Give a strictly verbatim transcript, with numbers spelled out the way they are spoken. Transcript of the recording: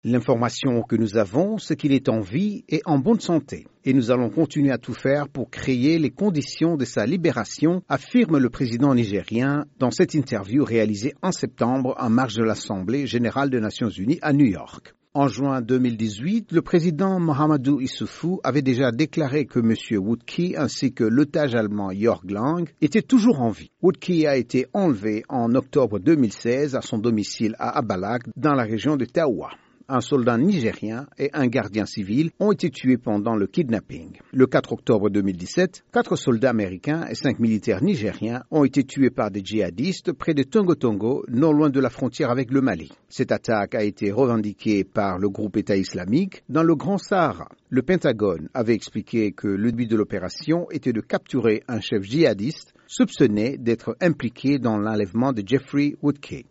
L'information que nous avons, c'est qu'il est en vie et en bonne santé. Et nous allons continuer à tout faire pour créer les conditions de sa libération, affirme le président nigérien dans cette interview réalisée en septembre en marge de l'Assemblée générale des Nations unies à New York. En juin deux mille dix-huit, le président Mahamadou Issoufou avait déjà déclaré que M. Woodkey ainsi que l'otage allemand Jörg Lang étaient toujours en vie. Woodkey a été enlevé en octobre deux mille seize à son domicile à Abalak dans la région de Taoua. Un soldat nigérien et un gardien civil ont été tués pendant le kidnapping. Le quatre octobre deux mille dix-sept, quatre soldats américains et cinq militaires nigériens ont été tués par des djihadistes près de Tongo Tongo, non loin de la frontière avec le Mali. Cette attaque a été revendiquée par le groupe État islamique dans le Grand Sahara. Le Pentagone avait expliqué que le but de l'opération était de capturer un chef djihadiste soupçonné d'être impliqué dans l'enlèvement de Jeffrey Woodkey.